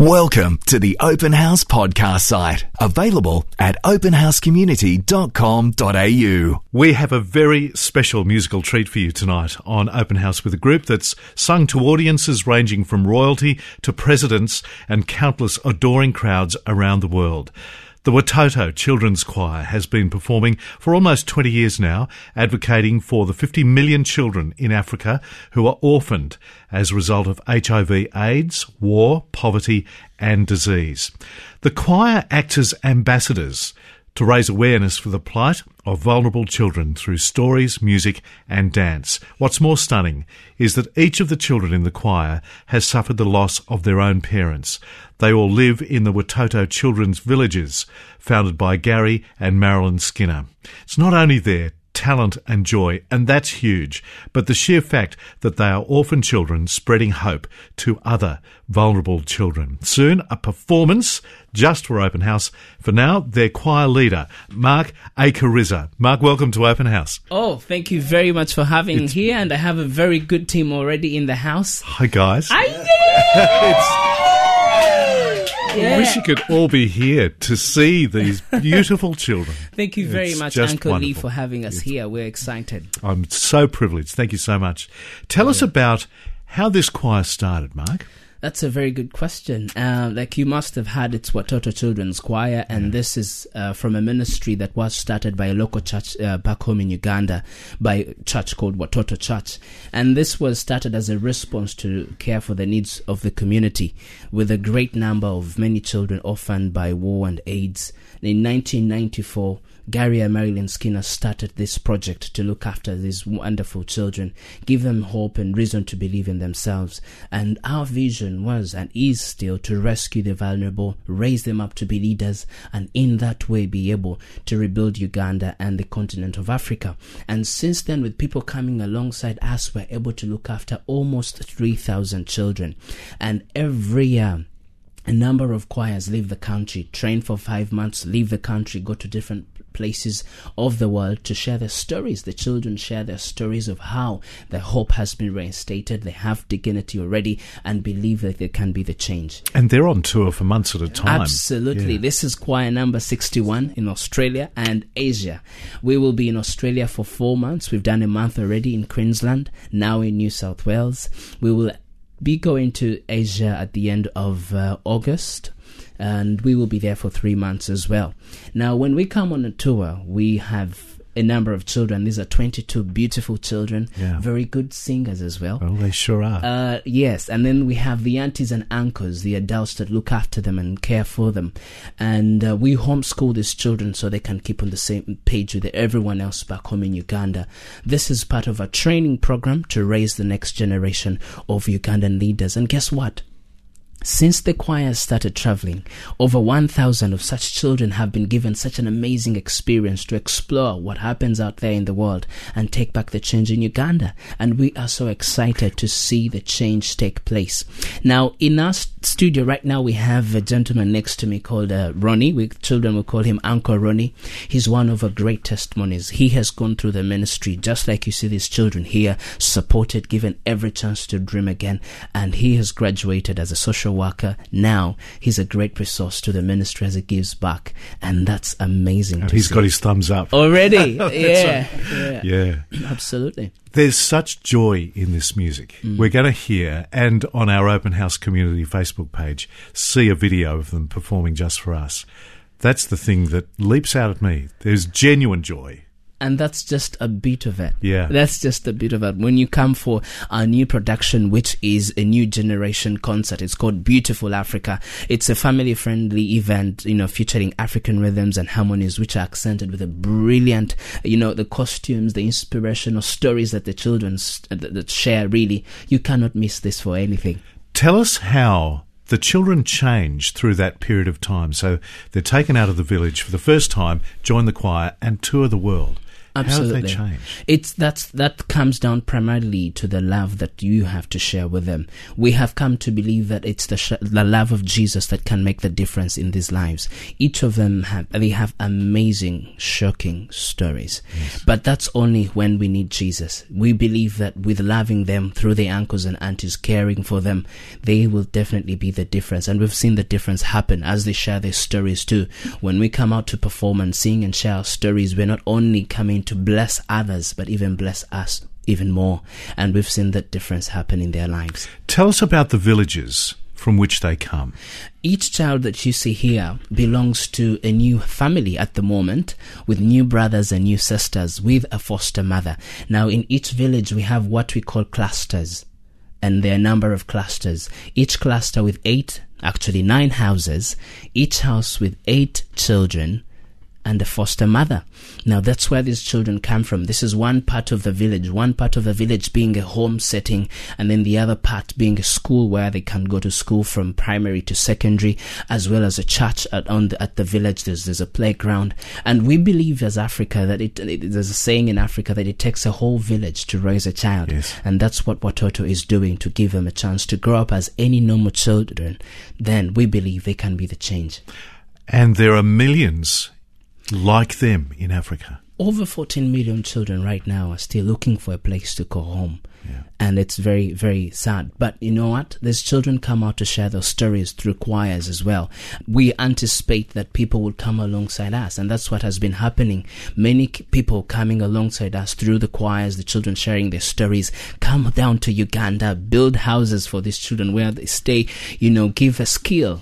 Welcome to the Open House podcast site, available at openhousecommunity.com.au. We have a very special musical treat for you tonight on Open House with a group that's sung to audiences ranging from royalty to presidents and countless adoring crowds around the world. The Watoto Children's Choir has been performing for almost 20 years now, advocating for the 50 million children in Africa who are orphaned as a result of HIV/AIDS, war, poverty and disease. The choir acts as ambassadors to raise awareness for the plight of vulnerable children through stories, music and dance. What's more stunning is that each of the children in the choir has suffered the loss of their own parents. They all live in the Watoto Children's Villages, founded by Gary and Marilyn Skinner. It's not only their talent and joy, and that's huge, but the sheer fact that they are orphan children spreading hope to other vulnerable children. Soon, a performance just for Open House. For now, their choir leader, Mark Akariza. Mark, welcome to Open House. Oh, thank you very much for having me here, and I have a very good team already in the house. Hi, guys. I wish you could all be here to see these beautiful children. Thank you very much, Uncle Lee, for having us here. We're excited. I'm so privileged. Thank you so much. Tell us about how this choir started, Mark. That's a very good question. Like you must have heard, it's Watoto Children's Choir, and this is from a ministry that was started by a local church back home in Uganda, by a church called Watoto Church. And this was started as a response to care for the needs of the community, with a great number of many children orphaned by war and AIDS. In 1994, Gary and Marilyn Skinner started this project to look after these wonderful children, give them hope and reason to believe in themselves. And our vision was and is still to rescue the vulnerable, raise them up to be leaders, and in that way be able to rebuild Uganda and the continent of Africa. And since then, with people coming alongside us, we're able to look after almost 3,000 children. And every year, a number of choirs leave the country, train for 5 months, leave the country, go to different places of the world to share their stories. The children share their stories of how their hope has been reinstated, they have dignity already, and believe that they can be the change. And they're on tour for months at a time. Absolutely. Yeah. This is choir number 61 in Australia and Asia. We will be in Australia for 4 months. We've done a month already in Queensland, now in New South Wales. We will be going to Asia at the end of August, and we will be there for 3 months as well. Now, when we come on a tour, we have a number of children. These are 22 beautiful children, very good singers as well. Well, they sure are. Yes, and then we have the aunties and uncles, the adults that look after them and care for them. And we homeschool these children so they can keep on the same page with everyone else back home in Uganda. This is part of a training program to raise the next generation of Ugandan leaders. And guess what? Since the choir started traveling, over 1,000 of such children have been given such an amazing experience to explore what happens out there in the world and take back the change in Uganda. And we are so excited to see the change take place. Now, in our studio right now, we have a gentleman next to me called Ronnie. Children will call him Uncle Ronnie. He's one of our great testimonies. He has gone through the ministry, just like you see these children here, supported, given every chance to dream again. And he has graduated as a social worker. Now he's a great resource to the ministry as he gives back, and that's amazing. And he's got his thumbs up already. Yeah, absolutely. There's such joy in this music. We're going to hear, and on our Open House Community Facebook page, see a video of them performing just for us. That's the thing that leaps out at me. There's genuine joy. And that's just a bit of it. Yeah. That's just a bit of it. When you come for our new production, which is a new generation concert, it's called Beautiful Africa. It's a family-friendly event, featuring African rhythms and harmonies, which are accented with a brilliant, the costumes, the inspirational stories that the children that share, really. You cannot miss this for anything. Tell us how the children change through that period of time. So they're taken out of the village for the first time, join the choir and tour the world. Absolutely. How have they changed? That comes down primarily to the love that you have to share with them. We have come to believe that it's the love of Jesus that can make the difference in these lives. Each of them have amazing, shocking stories. Yes. But that's only when we need Jesus. We believe that with loving them through the uncles and aunties, caring for them, they will definitely be the difference. And we've seen the difference happen as they share their stories too. When we come out to perform and sing and share our stories, we're not only coming to bless others, but even bless us even more. And we've seen that difference happen in their lives. Tell us about the villages from which they come. Each child that you see here belongs to a new family at the moment, with new brothers and new sisters, with a foster mother. Now, in each village, we have what we call clusters, and there are a number of clusters. Each cluster with 9 houses, each house with 8 children, and a foster mother. Now that's where these children come from. This is one part of the village being a home setting, and then the other part being a school where they can go to school from primary to secondary, as well as a church at the village. There's a playground. And we believe as Africa that there's a saying in Africa that it takes a whole village to raise a child. Yes. And that's what Watoto is doing, to give them a chance to grow up as any normal children. Then we believe they can be the change. And there are millions like them in Africa. Over 14 million children right now are still looking for a place to call home. Yeah. And it's very, very sad. But you know what? These children come out to share their stories through choirs as well. We anticipate that people will come alongside us, and that's what has been happening. Many people coming alongside us through the choirs, the children sharing their stories, come down to Uganda, build houses for these children where they stay, give a skill.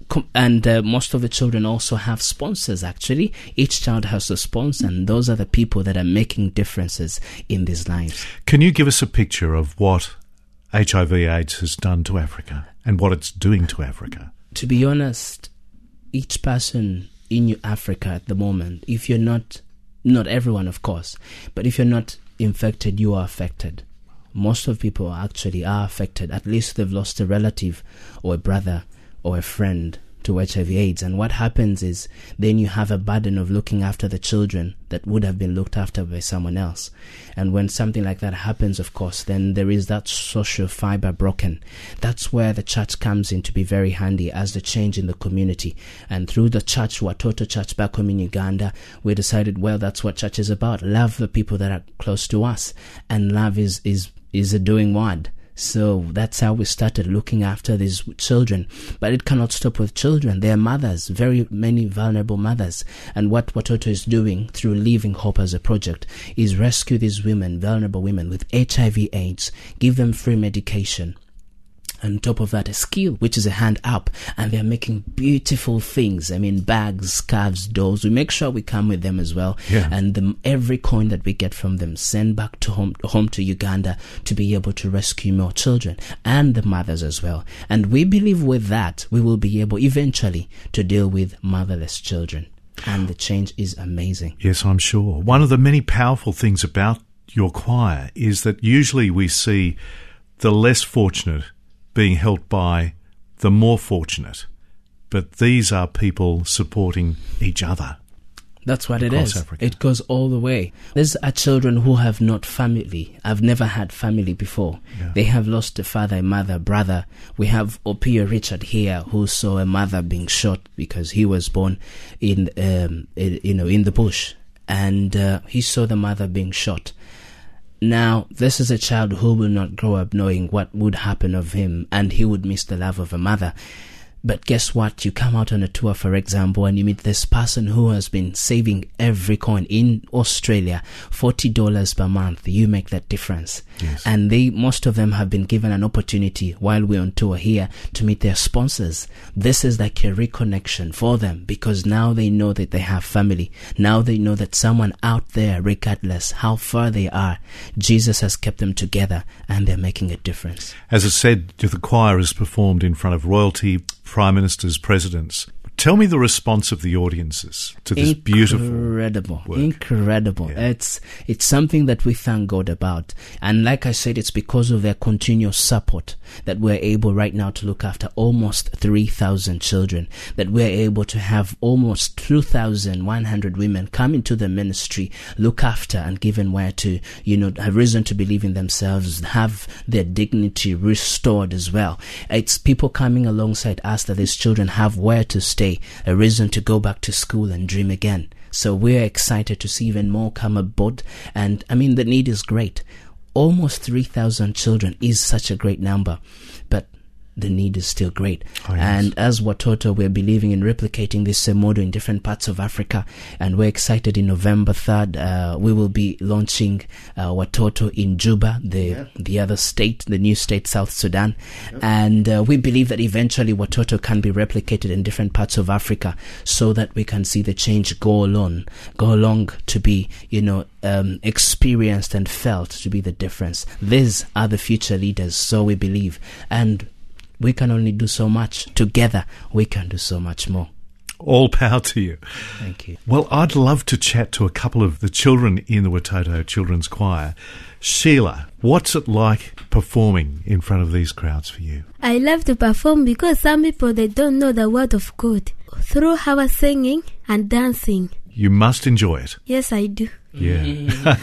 And most of the children also have sponsors, actually. Each child has a sponsor, and those are the people that are making differences in these lives. Can you give us a picture of what HIV/AIDS has done to Africa and what it's doing to Africa? To be honest, each person in Africa at the moment, if you're not everyone, of course, but if you're not infected, you are affected. Most of people actually are affected. At least they've lost a relative or a brother or a friend to HIV/AIDS. And what happens is then you have a burden of looking after the children that would have been looked after by someone else. And when something like that happens, of course, then there is that social fiber broken. That's where the church comes in to be very handy as the change in the community. And through the church, Watoto Church back home in Uganda, we decided, well, that's what church is about. Love the people that are close to us. And love is a doing word. So that's how we started looking after these children. But it cannot stop with children. They are mothers, very many vulnerable mothers. And what Watoto is doing through Living Hope as a project is rescue these women, vulnerable women with HIV/AIDS, give them free medication. And on top of that, a skill, which is a hand up. And they're making beautiful things. I mean, bags, scarves, dolls. We make sure we come with them as well. Yeah. And every coin that we get from them, send back to home to Uganda to be able to rescue more children and the mothers as well. And we believe with that, we will be able eventually to deal with motherless children. And the change is amazing. Yes, I'm sure. One of the many powerful things about your choir is that usually we see the less fortunate being helped by the more fortunate. But these are people supporting each other. That's what it is. Africa. It goes all the way. These are children who have not family. I've never had family before. Yeah. They have lost a father, a mother, brother. We have Opio Richard here, who saw a mother being shot because he was born in the bush, and he saw the mother being shot. Now, this is a child who will not grow up knowing what would happen of him, and he would miss the love of a mother. But guess what? You come out on a tour, for example, and you meet this person who has been saving every coin in Australia, $40 per month. You make that difference. Yes. And most of them have been given an opportunity while we're on tour here to meet their sponsors. This is like a reconnection for them, because now they know that they have family. Now they know that someone out there, regardless how far they are, Jesus has kept them together, and they're making a difference. As I said, the choir has performed in front of royalty, prime ministers, presidents. Tell me the response of the audiences to this beautiful work. Incredible. Yeah. It's something that we thank God about. And like I said, it's because of their continuous support that we're able right now to look after almost 3,000 children, that we're able to have almost 2,100 women come into the ministry, look after and given where to, have reason to believe in themselves, have their dignity restored as well. It's people coming alongside us that these children have where to stay, a reason to go back to school and dream again. So we're excited to see even more come aboard. And I mean, the need is great. Almost 3,000 children is such a great number, but the need is still great. Oh, yes. And as Watoto, we're believing in replicating this model in different parts of Africa. And we're excited in November 3rd, we will be launching Watoto in Juba, the other state, the new state, South Sudan. Yep. And we believe that eventually Watoto can be replicated in different parts of Africa so that we can see the change go along to be, experienced and felt to be the difference. These are the future leaders, so we believe. And we can only do so much. Together, we can do so much more. All power to you. Thank you. Well, I'd love to chat to a couple of the children in the Watoto Children's Choir. Sheila, what's it like performing in front of these crowds for you? I love to perform because some people, they don't know the word of God. Through our singing and dancing. You must enjoy it. Yes, I do. Yeah.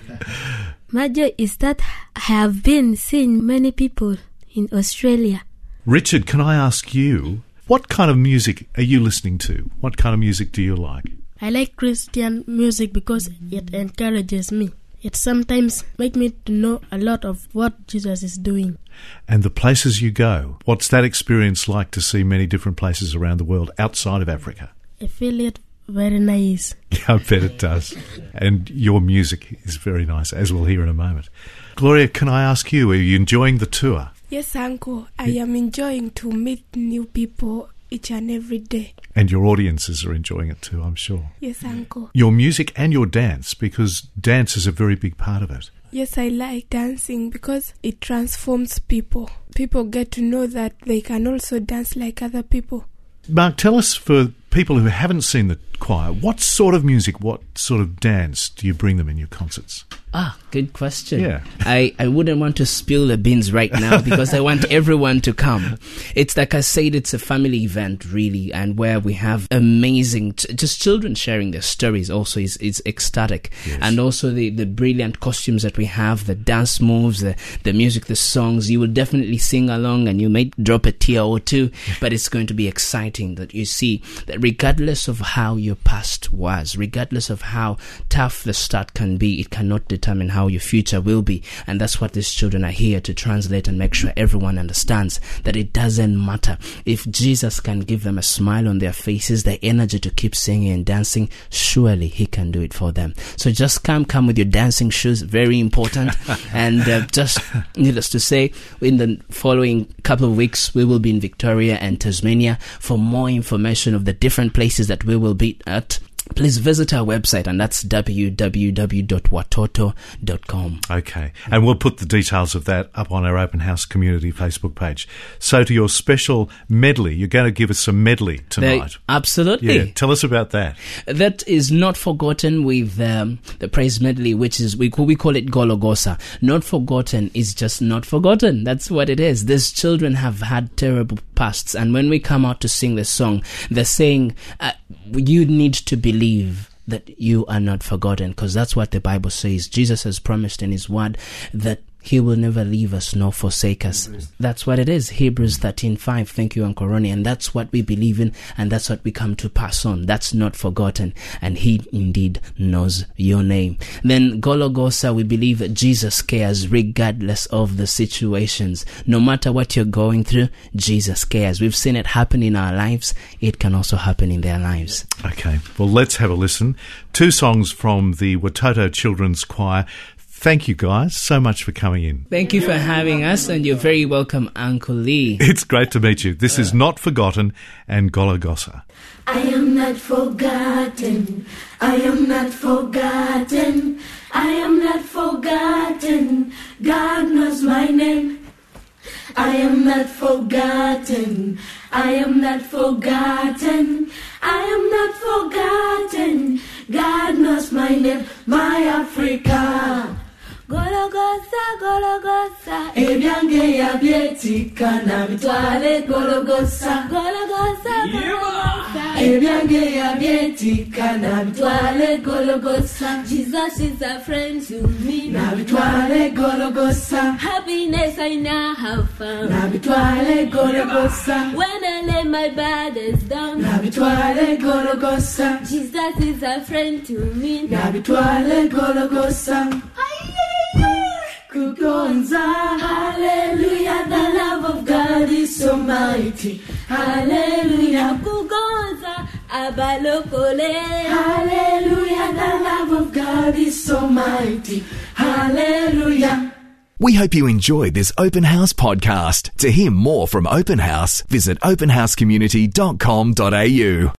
My joy is that I have been seeing many people in Australia. Richard, can I ask you, what kind of music are you listening to? What kind of music do you like? I like Christian music because it encourages me. It sometimes makes me to know a lot of what Jesus is doing. And the places you go, what's that experience like to see many different places around the world outside of Africa? I feel it very nice. Yeah, I bet it does. And your music is very nice, as we'll hear in a moment. Gloria, can I ask you, are you enjoying the tour? Yes, Uncle. I am enjoying to meet new people each and every day. And your audiences are enjoying it too, I'm sure. Yes, Uncle. Your music and your dance, because dance is a very big part of it. Yes, I like dancing because it transforms people. People get to know that they can also dance like other people. Mark, tell us, for people who haven't seen the choir, what sort of music, what sort of dance do you bring them in your concerts? Good question. Yeah. I wouldn't want to spill the beans right now because I want everyone to come. It's like I said, it's a family event really, and where we have amazing, just children sharing their stories also is ecstatic. Yes. And also the brilliant costumes that we have, the dance moves, the music, the songs. You will definitely sing along and you may drop a tear or two, but it's going to be exciting that you see that regardless of how your past was, regardless of how tough the start can be, it cannot determine how your future will be. And that's what these children are here to translate and make sure everyone understands that it doesn't matter. If Jesus can give them a smile on their faces, the energy to keep singing and dancing, surely he can do it for them. So just come with your dancing shoes, very important. And just needless to say, in the following couple of weeks, we will be in Victoria and Tasmania. For more information of the different places that we will be at, please visit our website, and that's www.watoto.com. Okay, and we'll put the details of that up on our Open House Community Facebook page. So to your special medley, you're going to give us some medley tonight. Absolutely. Yeah, tell us about that. That is Not Forgotten with the praise medley, which is, we call it Gologosa. Not Forgotten is just not forgotten. That's what it is. These children have had terrible pasts, and when we come out to sing the song, they're saying, you need to believe that you are not forgotten, because that's what the Bible says. Jesus has promised in his word that he will never leave us nor forsake us. That's what it is. Hebrews 13:5. Thank you, Uncle Ronnie. And that's what we believe in, and that's what we come to pass on. That's not forgotten, and he indeed knows your name. Then Gologosa, we believe that Jesus cares regardless of the situations. No matter what you're going through, Jesus cares. We've seen it happen in our lives. It can also happen in their lives. Okay, well, let's have a listen. 2 songs from the Watoto Children's Choir. Thank you, guys, so much for coming in. Thank you for having us, and you're very welcome, Uncle Lee. It's great to meet you. This is Not Forgotten and Gologosa. I am not forgotten. I am not forgotten. I am not forgotten. God knows my name. I am not forgotten. I am not forgotten. I am not forgotten. God knows my name, my Africa. Gologotha, Gologotha, ebyange yabyetika na bitwale Gologotha, Gologotha, Gologotha, ebyange yabyetika na bitwale Gologotha. Jesus is a friend to me, na bitwale Gologotha. Happiness I now have found, na bitwale Gologotha. When I lay my burdens down, na bitwale Gologotha. Jesus is a friend to me, na bitwale Gologotha. Kugonza, hallelujah, the love of God is so mighty. Hallelujah, Kugonza, abalokole. Hallelujah, the love of God is so mighty. Hallelujah. We hope you enjoyed this Open House podcast. To hear more from Open House, visit openhousecommunity.com.au.